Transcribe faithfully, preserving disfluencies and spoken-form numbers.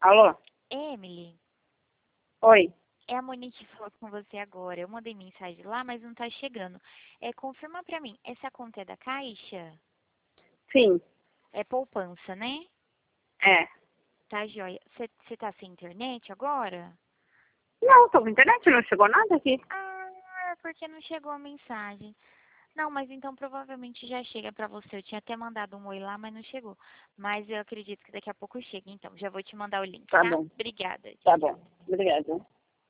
Alô? Emily, Oi. é a Monique que falou com você agora. Eu mandei mensagem lá, mas não tá chegando. É, confirma pra mim, essa conta é da Caixa? Sim. É poupança, né? É. Tá, joia. Você tá sem internet agora? Não, tô com internet, não chegou nada aqui. Ah, porque não chegou a mensagem. Não, mas então provavelmente já chega pra você. Eu tinha até mandado um oi lá, mas não chegou. Mas eu acredito que daqui a pouco chega, então. Já vou te mandar o link, Tá tá? bom. Obrigada. Tchau, Tá tchau. bom. Obrigada.